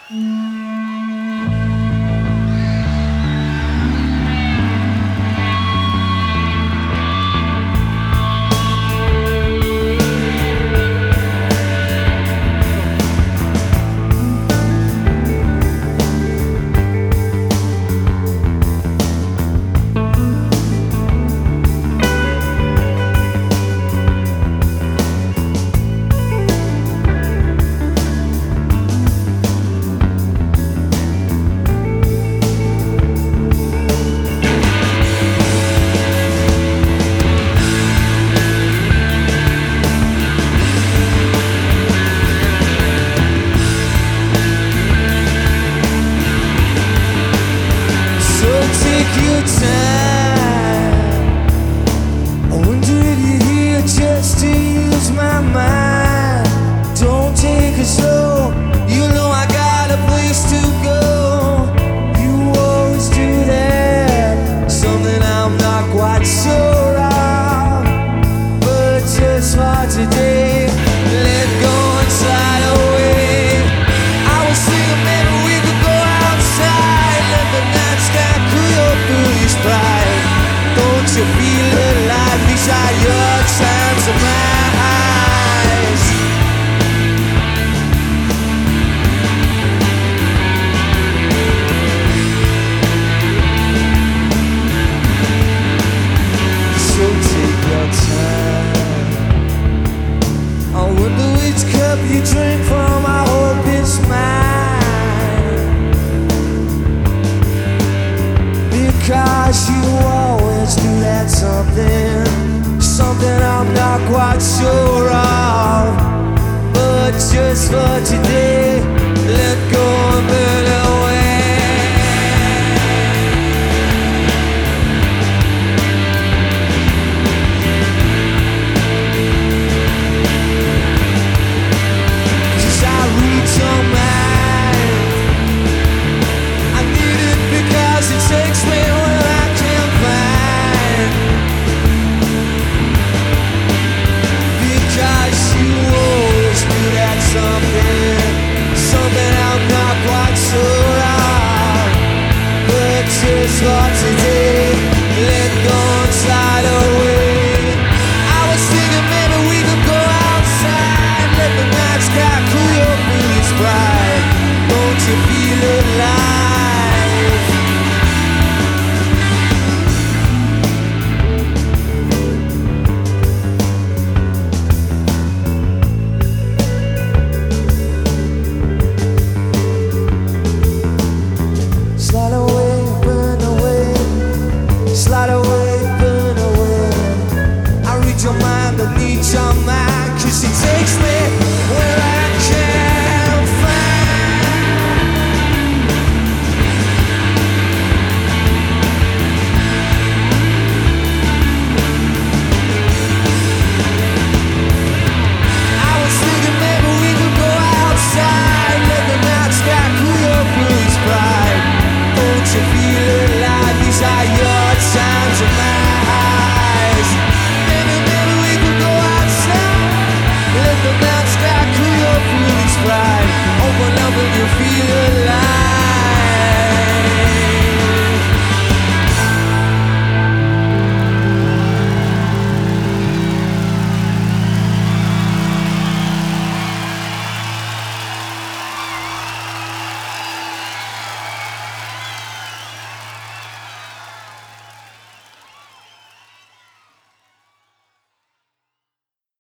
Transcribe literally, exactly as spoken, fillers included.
Take your time. I wonder if you're here just to use my mind. Don't take it slow. You know I got a place to go. You always do that. Something I'm not quite sure of, but just for today, let go and slide away. I was thinking maybe we could go outside, let the night sky cool your foolish pride. Don't you feel alive? These are your times of my eyes. So take your time. I wonder which cup you drink from. I hope it's mine, because you always do that something, something I'm not quite sure of, but just for today, let go and burn away. Cause I read your mind, I need it because it takes me where I can't find. Because you always do that something, something I'm not quite sure of, but just for today, let go and slide away. I was thinking maybe we could go outside, let the night sky cool your foolish pride. Don't you feel alive? Slide away, burn away, slide away, burn away. I read your mind, I need your mind, cause it takes me where I can't find. I was thinking maybe we could go outside, let the night sky cool your blues pride. Don't you feel alive? These are your